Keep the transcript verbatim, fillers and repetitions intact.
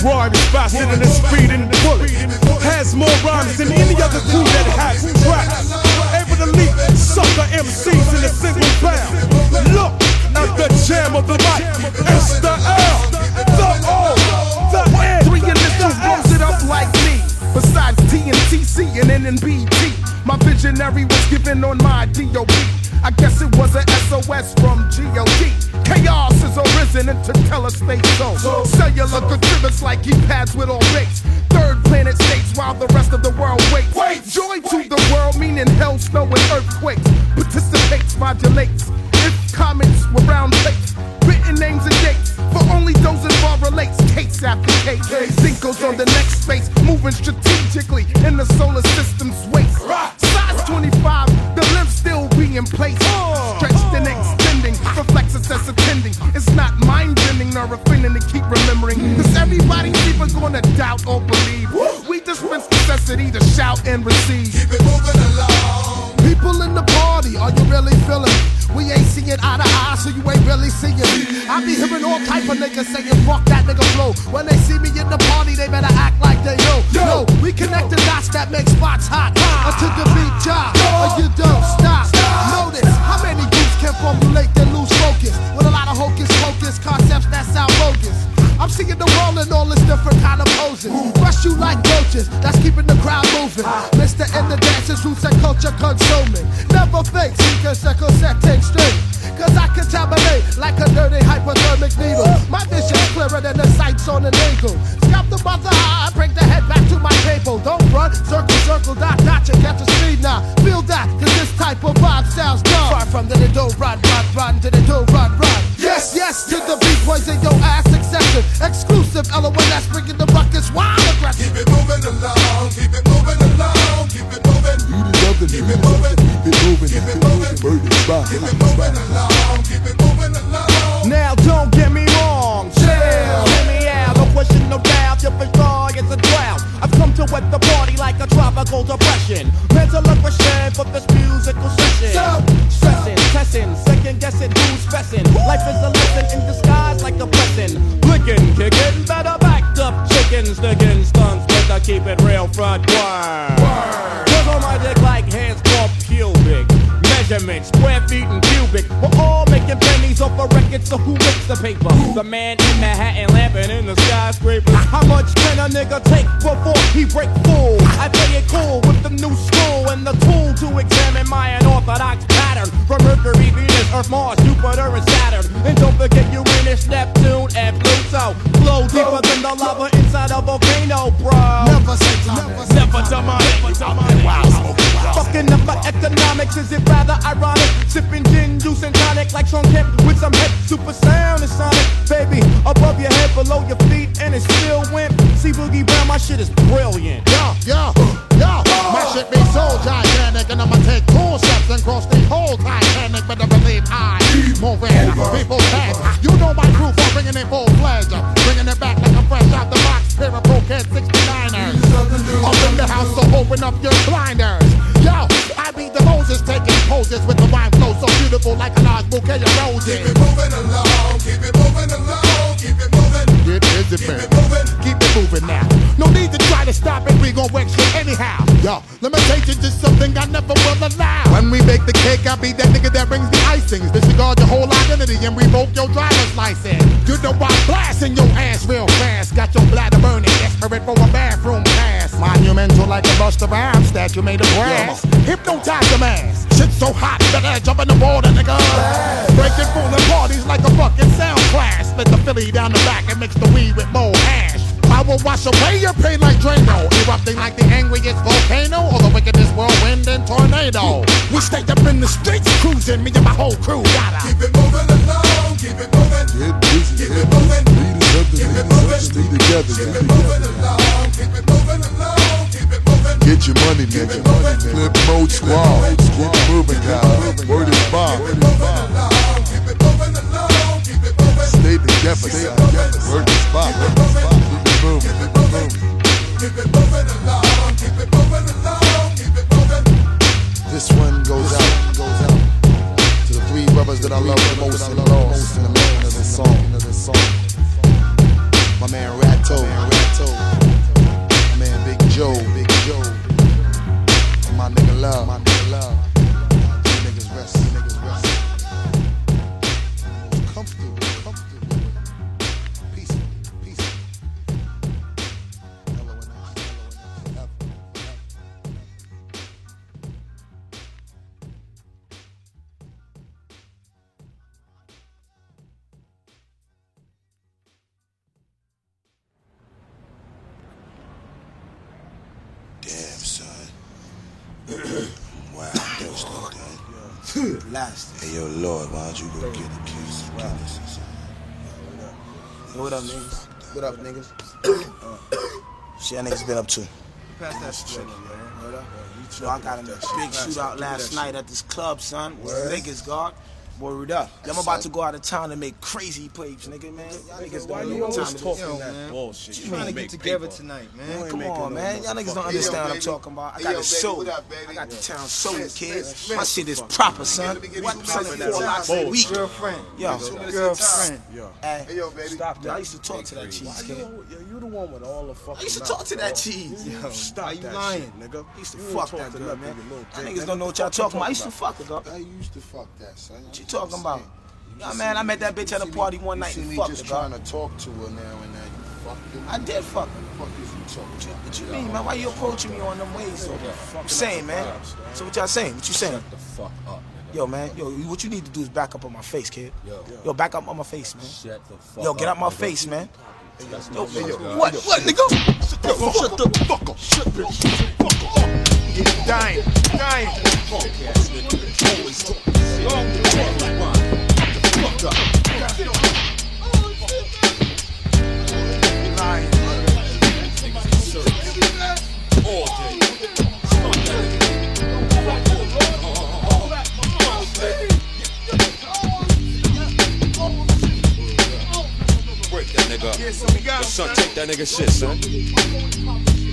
rhyme is faster than a speeding bullet. Has more rhymes than any other crew that has tracks. Able to leap sucker M Cs in a single bound. Look at the jam of the mic. It's the L, the O, the N. Three initials blows it up like me. Besides T N T C and N N B T, my visionary was given on my D O B. I guess it was an S O S from G O D. Chaos is arisen into telespace zone. Cellular contributes like keypads with all base. Third planet states while the rest of the world waits. Wait. Joy to the world, meaning hell, snow, and earthquakes. Participates, modulates. If comments were round plates, written names and dates. For only those involved relates. Case after case. Cinco's on the next space, moving strategically in the solar system's waist. Size twenty-five, the limbs still be in place. Stretched and extending, reflexes that's attending. It's not mind-bending nor offending to keep remembering. Cause everybody's either gonna doubt or believe. We dispense necessity to shout and receive. Keep it moving along. People in the party, are you really feeling me? We ain't seeing eye to eye, so you ain't really seeing me. I be hearing all type of niggas saying, fuck that nigga flow. When they see me in the party, they better act like they know. Yo, we connect the dots that make spots hot. Until the beat drop, or you don't stop. Notice how many groups can formulate their loose focus with a lot of hocus pocus concepts that sound bogus. I'm seeing the world in all its different kind of poses. Rush you like roaches, that's keeping the crowd moving. Mister and the dancers who said culture consuming. Never fake, seekers circle setting straight. Cause I contaminate like a dirty hypodermic needle. My vision's clearer than the sights on an eagle. Scalp the mother eye, bring the head back to my table. Don't run, circle, circle, dot, dot, you get the speed now. Feel that, cause this type of vibe sounds dumb. Far from the don't run, run, run, to the don't run, run. Yes, yes, to the beat boys in your ass succession. Exclusive L O N that's bringing the ruckus wild aggressive. Keep it moving along, keep it moving along, keep it moving. Keep it moving, keep it moving, keep it moving, keep it moving along, keep it moving along. Now don't get me wrong, chill. Hear me out, no question, no doubt. Your bizarre is a drought. I've come to wet the party like a tropical depression. Mental aggression for this musical session. So, stressing, testing, second guessing who's stressing. Life is a lesson in disguise like a blessing. Blinking, kicking, better backed up chickens, sticking stunts, but I keep it real front word. Cause on my dick like hands called pubic. Measurements, square feet and cubic. We're all making pennies off a record, so who makes the paper? The man in Manhattan lamping in the skyscraper. How much can a nigga take before he break full? I play it cool with the new school and the tool to examine my unorthodox pattern. From Mercury, Venus, Earth, Mars, Jupiter, and Saturn. And don't forget Uranus, Neptune, and Pluto. Flow deeper than the lava inside a volcano, bro. Never say time, never demonic. Fucking up my economics, is it rather ironic? Sipping gin, juice, and tonic like Sean Kemp with some hip super sound and sonic. Baby, above your head, below your feet, and it's still wimp. See Boogie Brown, my shit is brilliant. Yo, yo, yo, my shit be so gigantic, and I'ma take cool steps and cross the whole Titanic. Better believe I keep moving, people fast. You know my crew for bringing it full fledged, bringing it back like I'm fresh out the box. Pair of Pro Kid sixty-niners. Up in the house, so open up your blinders. Yo, I be the Moses taking poses with the rhyme flow so beautiful like a large bouquet of roses. Keep it moving along, keep it moving along, keep it moving. Get busy, man. Keep it moving, keep it moving now. No need to try to stop it, we gon' wreck shit anyhow. Yo, limitations is something I never will allow. When we bake the cake, I be that nigga that brings the icings. Disregard your whole identity and revoke your driver's license. You know I'm blasting your ass real fast. Got your bladder burning, desperate for a bathroom pass. Monumental like a Busta Rhymes statue made of brass. Hypnotize your ass. Shit so hot, better jump in the water, nigga. Breaking full of parties like a fucking sound class. Split the Philly down the back and mix the weed with more ash. I will wash away your pain like Drano, erupting like the angriest volcano or the wickedest whirlwind and tornado. We stay up in the streets cruising, me and my whole crew gotta keep it moving along, keep it moving. Get busy, keep it moving. Keep it moving, stay together, keep it moving along, keep it moving along, keep it moving. Get your money, nigga. Flip mode squad, keep it moving, guys. Word is bomb. Keep it moving along, keep it moving along, keep it moving. Stay together, stay together. Word is bomb. Keep it moving, keep it moving. Keep it moving along, keep it moving along, keep it moving. This one goes out, goes out to the three brothers that I love the most and lost in the making of this song. My man Ratto. Wow, thirsty, okay? Last. Hey, yo, Lord, why don't you go get a kiss? Wow. What up, niggas? What up, niggas? Shit, niggas been up to. Pass that shit, man. So I got a big shootout last night at this club, son. Niggas, God. Word up. I'm about to go out of town and make crazy plays, nigga, man. Y'all niggas don't know what time it is. Yo, man. Bullshit. You trying to get together tonight, man. Come on, man. Y'all niggas don't understand what I'm talking about. I got a show. I got the town sold, kids. My shit is proper, son. What? Selling four lots a week. Girlfriend. Yo. Girlfriend. Hey, yo, baby. Stop that. I used to talk to that cheese, kid. You the one with all the fucking. I used to talk to that cheese. Yo, Stop you that lying? shit, nigga. I used to fuck that girl, man. Y'all niggas don't know what y'all talking about. I used to fuck her, girl. I used to fuck that, son. What you talking about? Yeah, man, I met that bitch at a party one night and me fucked just her, trying girl. to talk to her now and now. You fucked her. I did fuck her. What the fuck is you talking about? What you mean, man? Why you approaching me on them ways, though? What you saying, man? So what y'all saying? What you saying? The fuck up. Yo, man, yo, what you need to do is back up on my face, kid. Yo. Yo, back up on my face, man. Shut the fuck Yo, get up, out my nigga. face, man. That's Yo, no fuck up. what? What, nigga? Yo, shut the fuck up. Shut the fuck up. You're dying, dying. Break that nigga up. Son, take that nigga shit, son.